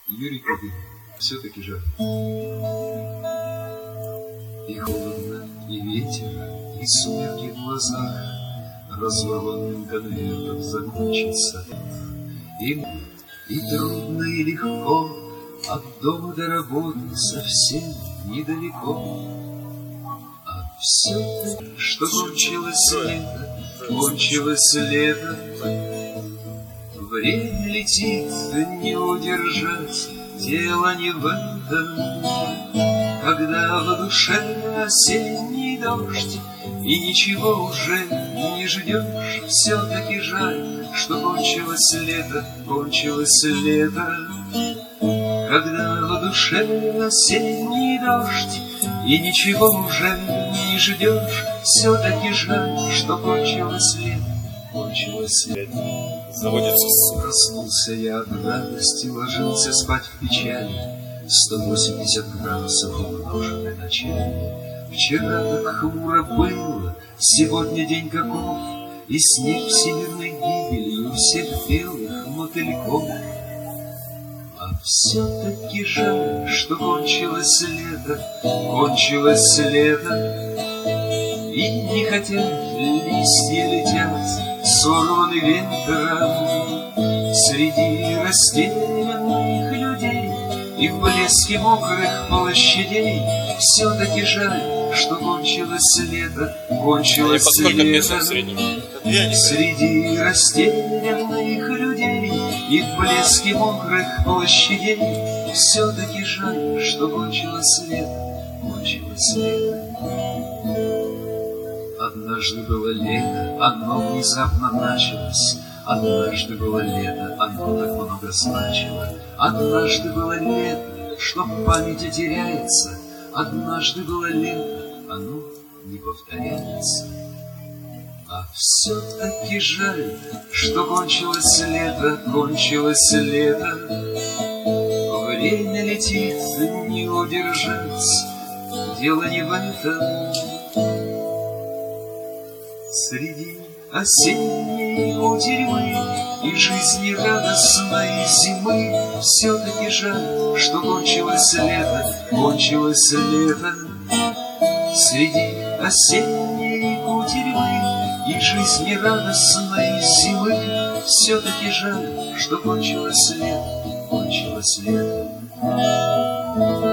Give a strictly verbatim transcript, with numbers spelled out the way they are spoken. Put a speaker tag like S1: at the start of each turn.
S1: Юрий Кубин. Все-таки жаль. И холодно, и ветер, и сумерки в глазах, разорванным конвертом закончится. И, и трудно, и легко, от дома до работы совсем недалеко. А все-таки, что кончилось лето, кончилось лето, время летит, не удержать, дело не в этом. Когда в душе осенний дождь, и ничего уже не ждешь, все-таки жаль, что кончилось лето, кончилось лето. Когда в душе осенний дождь, и ничего уже не ждешь, все-таки жаль, что кончилось лето, кончилось лето.
S2: Заводится.
S1: Проснулся я от радости, ложился спать в печали. Сто восемьдесят градусов умноженное на чай. Вчера так хмуро было, сегодня день каков, и снег всемирной гибелью всех белых мотыльков. А все-таки жаль, что кончилось лето, кончилось лето. И не хотят, листья летят, сорваны ветром среди растерянных людей. И в блеске мокрых площадей все-таки жаль, что кончилось лето, кончилось лето. Среди растерянных людей и в блеске мокрых площадей все-таки жаль, что кончилось лето, кончилось лето. Однажды было лето, оно внезапно началось. Однажды было лето, оно так много значило. Однажды было лето, что в памяти теряется. Однажды было лето, оно не повторяется. А все-таки жаль, что кончилось лето, кончилось лето. Время летит, не удержать, дело не в этом. Среди осенней кутерьмы и жизни радостной зимы все-таки жаль, что кончилось лето, кончилось лето. Среди осенней кутерьмы и жизни радостной зимы все-таки жаль, что кончилось лето, кончилось лето.